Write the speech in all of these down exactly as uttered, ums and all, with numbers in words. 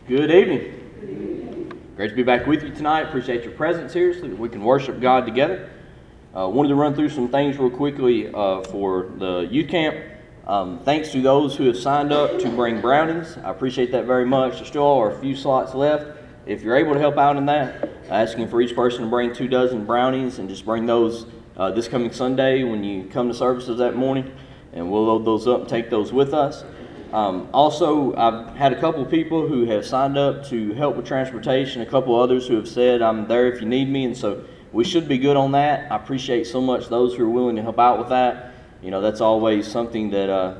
Good evening. Great to be back with you tonight. Appreciate your presence here so that we can worship God together. Uh, wanted to run through some things real quickly uh, for the youth camp. Um, thanks to those who have signed up to bring brownies. I appreciate that very much. There still are a few slots left. If you're able to help out in that, asking for each person to bring two dozen brownies and just bring those uh, this coming Sunday when you come to services that morning, and we'll load those up and take those with us. Um, also, I've had a couple of people who have signed up to help with transportation, a couple others who have said, I'm there if you need me, and so we should be good on that. I appreciate so much those who are willing to help out with that. You know, that's always something that uh,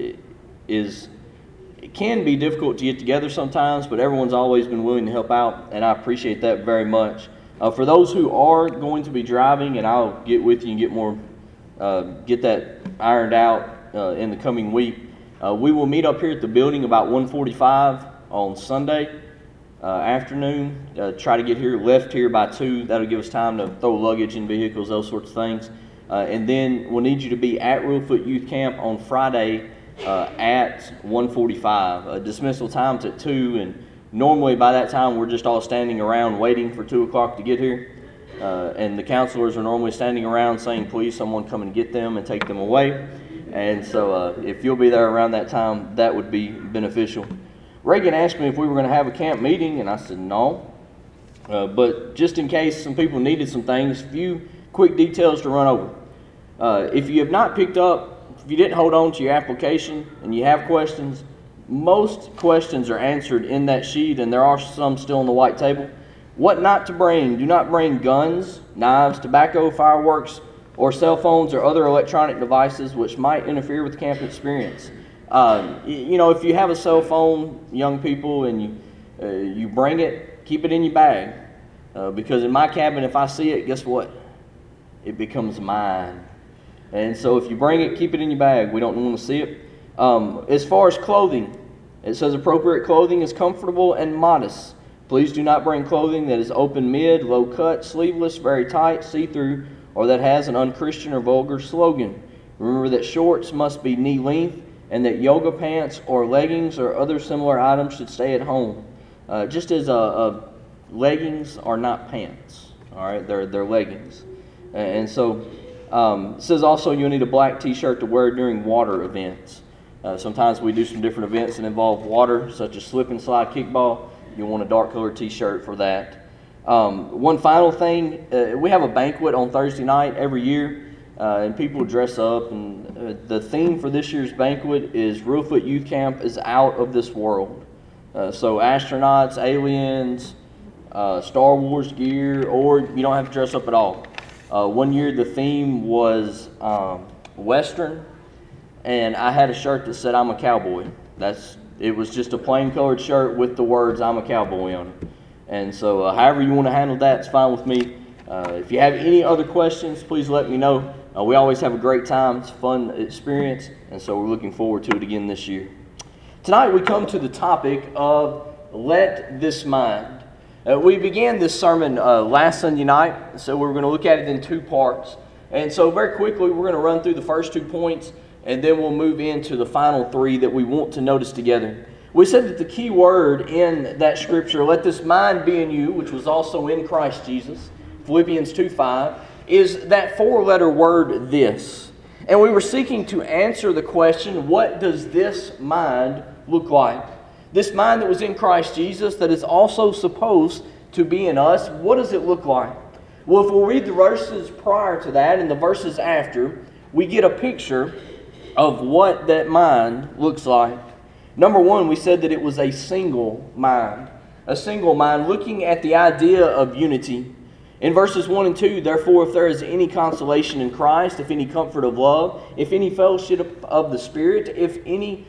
is, it can be difficult to get together sometimes, but everyone's always been willing to help out, and I appreciate that very much. Uh, for those who are going to be driving, and I'll get with you and get more, uh, get that ironed out uh, in the coming week, Uh, we will meet up here at the building about one forty-five on Sunday uh, afternoon. Uh, try to get here, left here by two. That'll give us time to throw luggage in vehicles, those sorts of things. Uh, and then we'll need you to be at Reelfoot Youth Camp on Friday uh, at one forty-five. Uh, dismissal time's at two, and normally by that time we're just all standing around waiting for two o'clock to get here. Uh, and the counselors are normally standing around saying, please, someone come and get them and take them away. And so uh, if you'll be there around that time, that would be beneficial. Reagan asked me if we were going to have a camp meeting, and I said no. Uh, but just in case some people needed some things, a few quick details to run over. Uh, if you have not picked up, if you didn't hold on to your application and you have questions, most questions are answered in that sheet, and there are some still on the white table. What not to bring: do not bring guns, knives, tobacco, fireworks, or cell phones or other electronic devices which might interfere with the camp experience. Uh, you know, if you have a cell phone, young people, and you uh, you bring it, keep it in your bag. Uh, because in my cabin, if I see it, guess what? It becomes mine. And so if you bring it, keep it in your bag. We don't want to see it. Um, as far as clothing, it says appropriate clothing is comfortable and modest. Please do not bring clothing that is open mid, low cut, sleeveless, very tight, see-through, or that has an unchristian or vulgar slogan. Remember that shorts must be knee length, and that yoga pants or leggings or other similar items should stay at home. Uh, just as a, a leggings are not pants, all right? They're they're leggings, and so um, it says also you'll need a black T-shirt to wear during water events. Uh, sometimes we do some different events that involve water, such as slip and slide kickball. You'll want a dark colored T-shirt for that. Um, one final thing, uh, we have a banquet on Thursday night every year, uh, and people dress up, and uh, the theme for this year's banquet is Reelfoot Youth Camp is out of this world. Uh, so astronauts, aliens, uh, Star Wars gear, or you don't have to dress up at all. Uh, one year the theme was um, Western, and I had a shirt that said I'm a cowboy. That's it was just a plain colored shirt with the words I'm a cowboy on it. And so uh, however you want to handle that, it's fine with me. Uh, if you have any other questions, please let me know. Uh, we always have a great time. It's a fun experience, and so we're looking forward to it again this year. Tonight we come to the topic of let this mind. Uh, we began this sermon uh, last Sunday night, so we're going to look at it in two parts. And so very quickly we're going to run through the first two points, and then we'll move into the final three that we want to notice together. We said that the key word in that scripture, let this mind be in you, which was also in Christ Jesus, Philippians two five, is that four-letter word this. And we were seeking to answer the question, what does this mind look like? This mind that was in Christ Jesus that is also supposed to be in us, what does it look like? Well, if we'll read the verses prior to that and the verses after, we get a picture of what that mind looks like. Number one, we said that it was a single mind. A single mind, looking at the idea of unity. In verses one and two, therefore, if there is any consolation in Christ, if any comfort of love, if any fellowship of the Spirit, if any,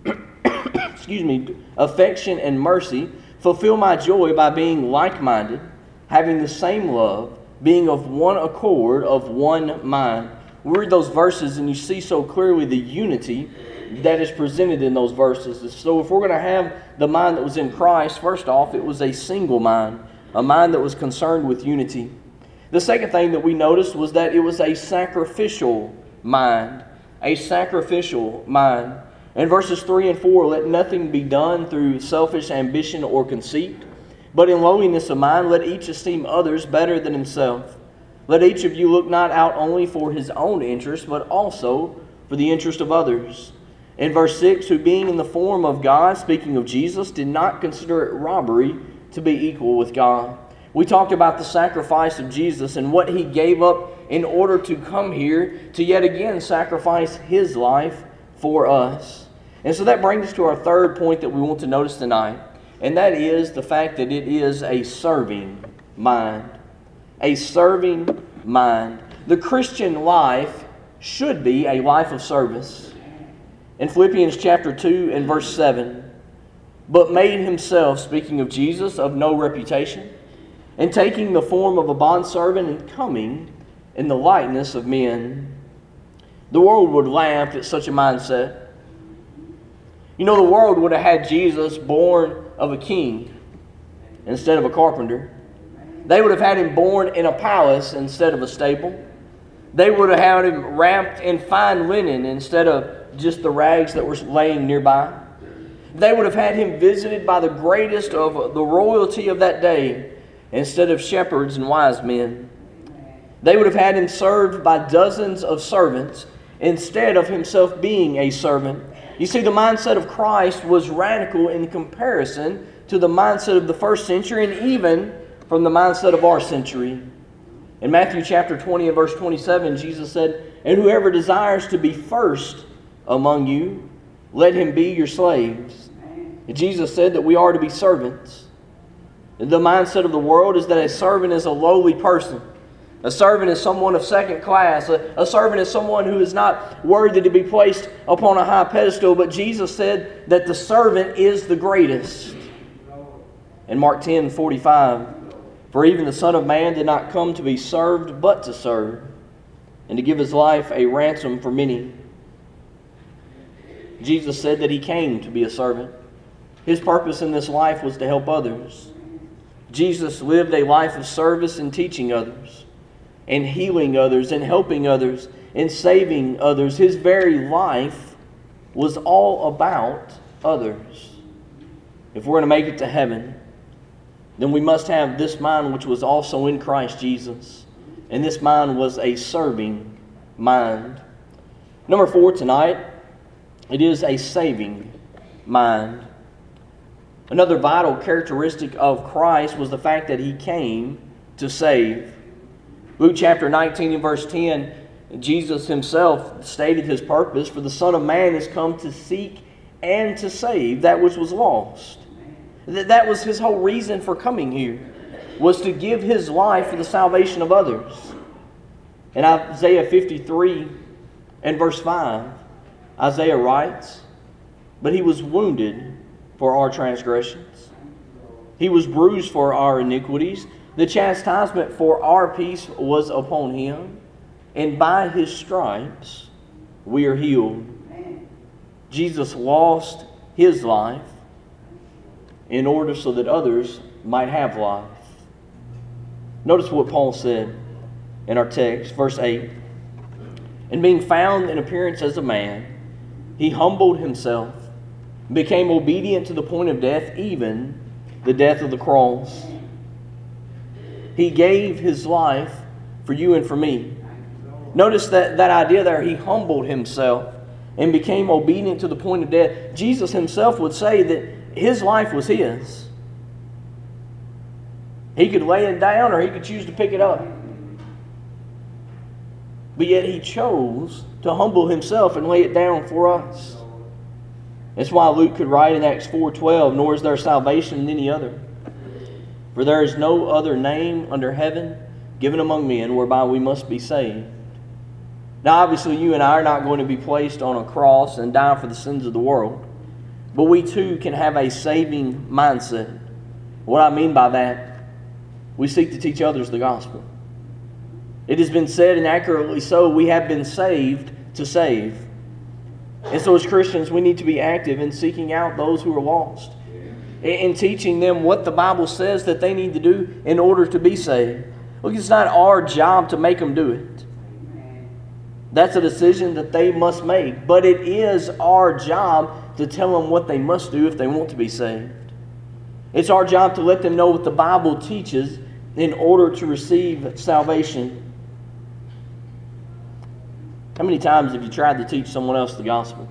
excuse me, affection and mercy, fulfill my joy by being like-minded, having the same love, being of one accord, of one mind. We read those verses and you see so clearly the unity that is presented in those verses. So if we're going to have the mind that was in Christ, first off, it was a single mind, a mind that was concerned with unity. The second thing that we noticed was that it was a sacrificial mind, a sacrificial mind. In verses three and four, let nothing be done through selfish ambition or conceit, but in lowliness of mind let each esteem others better than himself. Let each of you look not out only for his own interest, but also for the interest of others. In verse six, who being in the form of God, speaking of Jesus, did not consider it robbery to be equal with God. We talked about the sacrifice of Jesus and what he gave up in order to come here to yet again sacrifice his life for us. And so that brings us to our third point that we want to notice tonight, and that is the fact that it is a serving mind. A serving mind. The Christian life should be a life of service. In Philippians chapter two and verse seven, but made himself, speaking of Jesus, of no reputation, and taking the form of a bondservant and coming in the likeness of men. The world would laugh at such a mindset. You know, the world would have had Jesus born of a king instead of a carpenter. They would have had him born in a palace instead of a stable. They would have had him wrapped in fine linen instead of just the rags that were laying nearby. They would have had him visited by the greatest of the royalty of that day instead of shepherds and wise men. They would have had him served by dozens of servants instead of himself being a servant. You see, the mindset of Christ was radical in comparison to the mindset of the first century and even from the mindset of our century. In Matthew chapter twenty and verse twenty-seven, Jesus said, and whoever desires to be first among you, let him be your slaves. And Jesus said that we are to be servants. The mindset of the world is that a servant is a lowly person. A servant is someone of second class. A, a servant is someone who is not worthy to be placed upon a high pedestal. But Jesus said that the servant is the greatest. In Mark ten forty-five, for even the Son of Man did not come to be served, but to serve, and to give his life a ransom for many. Jesus said that he came to be a servant. His purpose in this life was to help others. Jesus lived a life of service and teaching others, and healing others, and helping others, and saving others. His very life was all about others. If we're going to make it to heaven, then we must have this mind which was also in Christ Jesus. And this mind was a serving mind. Number four tonight, it is a saving mind. Another vital characteristic of Christ was the fact that he came to save. Luke chapter nineteen and verse ten, Jesus himself stated his purpose, for the Son of Man is come to seek and to save that which was lost. That was his whole reason for coming here, was to give his life for the salvation of others. In Isaiah fifty-three and verse five, Isaiah writes, but he was wounded for our transgressions. He was bruised for our iniquities. The chastisement for our peace was upon him, and by his stripes we are healed. Jesus lost his life in order so that others might have life. Notice what Paul said in our text, verse eight. And being found in appearance as a man, he humbled himself, became obedient to the point of death, even the death of the cross. He gave his life for you and for me. Notice that, that idea there, he humbled himself and became obedient to the point of death. Jesus himself would say that his life was his. He could lay it down or he could choose to pick it up. But yet he chose to humble himself and lay it down for us. That's why Luke could write in Acts four twelve, nor is there salvation in any other. For there is no other name under heaven given among men whereby we must be saved. Now obviously you and I are not going to be placed on a cross and die for the sins of the world. But we too can have a saving mindset. What I mean by that, we seek to teach others the gospel. It has been said, and accurately so, we have been saved to save. And so as Christians, we need to be active in seeking out those who are lost. In teaching them what the Bible says that they need to do in order to be saved. Look, it's not our job to make them do it. That's a decision that they must make. But it is our job to tell them what they must do if they want to be saved. It's our job to let them know what the Bible teaches in order to receive salvation. How many times have you tried to teach someone else the gospel?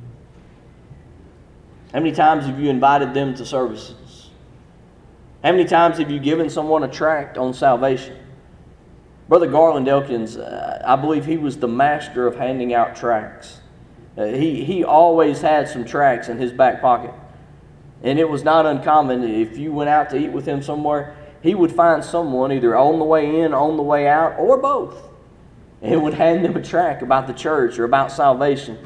How many times have you invited them to services? How many times have you given someone a tract on salvation? Brother Garland Elkins, uh, I believe he was the master of handing out tracts. Uh, he, he always had some tracts in his back pocket. And it was not uncommon if you went out to eat with him somewhere, he would find someone either on the way in, on the way out, or both, and would hand them a tract about the church or about salvation.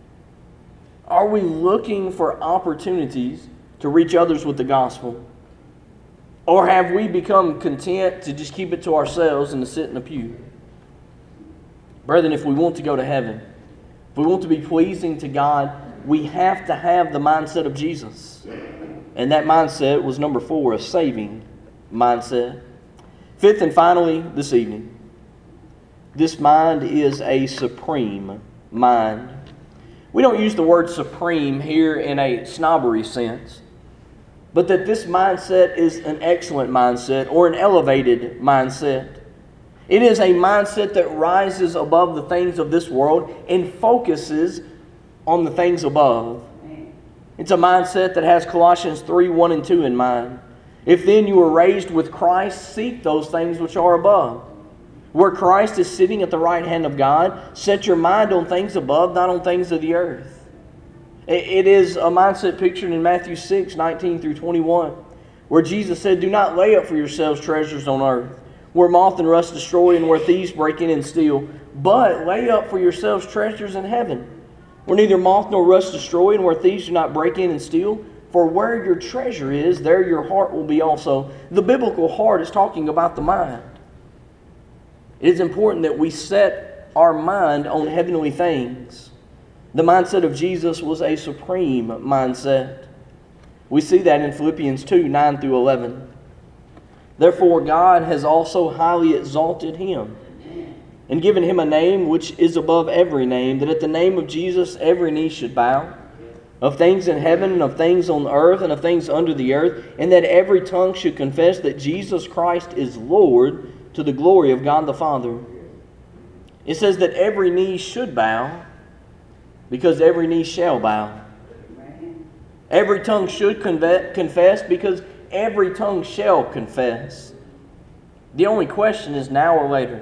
Are we looking for opportunities to reach others with the gospel? Or have we become content to just keep it to ourselves and to sit in a pew? Brethren, if we want to go to heaven, if we want to be pleasing to God, we have to have the mindset of Jesus. And that mindset was number four, a saving mindset. Fifth and finally, this evening, this mind is a supreme mind. We don't use the word supreme here in a snobbery sense, but that this mindset is an excellent mindset or an elevated mindset. It is a mindset that rises above the things of this world and focuses on the things above. It's a mindset that has Colossians three, one and two in mind. If then you were raised with Christ, seek those things which are above, where Christ is sitting at the right hand of God. Set your mind on things above, not on things of the earth. It is a mindset pictured in Matthew six, nineteen through twenty-one, where Jesus said, do not lay up for yourselves treasures on earth, where moth and rust destroy and where thieves break in and steal, but lay up for yourselves treasures in heaven, where neither moth nor rust destroy and where thieves do not break in and steal. For where your treasure is, there your heart will be also. The biblical heart is talking about the mind. It is important that we set our mind on heavenly things. The mindset of Jesus was a supreme mindset. We see that in Philippians two, nine through eleven. Therefore God has also highly exalted him and given him a name which is above every name, that at the name of Jesus every knee should bow, of things in heaven and of things on earth and of things under the earth, and that every tongue should confess that Jesus Christ is Lord, to the glory of God the Father. It says that every knee should bow, because every knee shall bow. Every tongue should confess, because every tongue shall confess. The only question is now or later.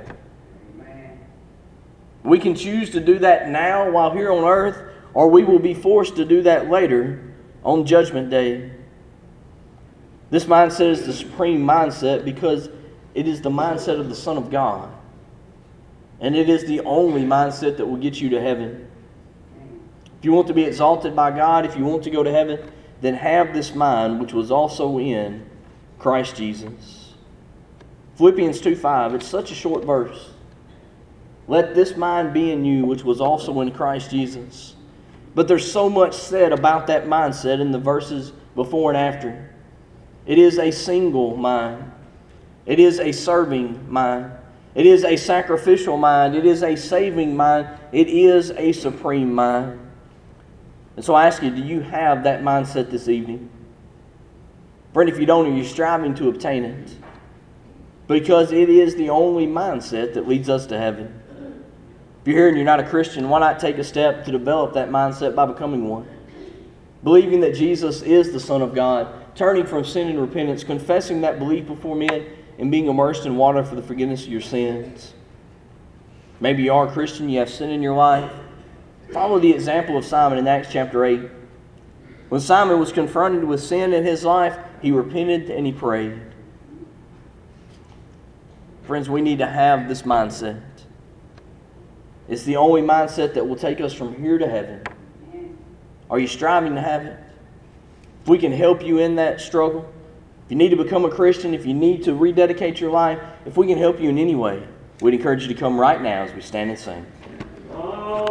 We can choose to do that now while here on earth, or we will be forced to do that later on Judgment Day. This mindset is the supreme mindset because it is the mindset of the Son of God. And it is the only mindset that will get you to heaven. If you want to be exalted by God, if you want to go to heaven, then have this mind which was also in Christ Jesus. Philippians two five, it's such a short verse. Let this mind be in you which was also in Christ Jesus. But there's so much said about that mindset in the verses before and after. It is a single mind. It is a serving mind. It is a sacrificial mind. It is a saving mind. It is a supreme mind. And so I ask you, do you have that mindset this evening? Friend, if you don't, are you striving to obtain it? Because it is the only mindset that leads us to heaven. If you're here and you're not a Christian, why not take a step to develop that mindset by becoming one? Believing that Jesus is the Son of God, turning from sin and repentance, confessing that belief before men, and being immersed in water for the forgiveness of your sins. Maybe you are a Christian, you have sin in your life. Follow the example of Simon in Acts chapter eight. When Simon was confronted with sin in his life, he repented and he prayed. Friends, we need to have this mindset. It's the only mindset that will take us from here to heaven. Are you striving to have it? If we can help you in that struggle, if you need to become a Christian, if you need to rededicate your life, if we can help you in any way, we'd encourage you to come right now as we stand and sing.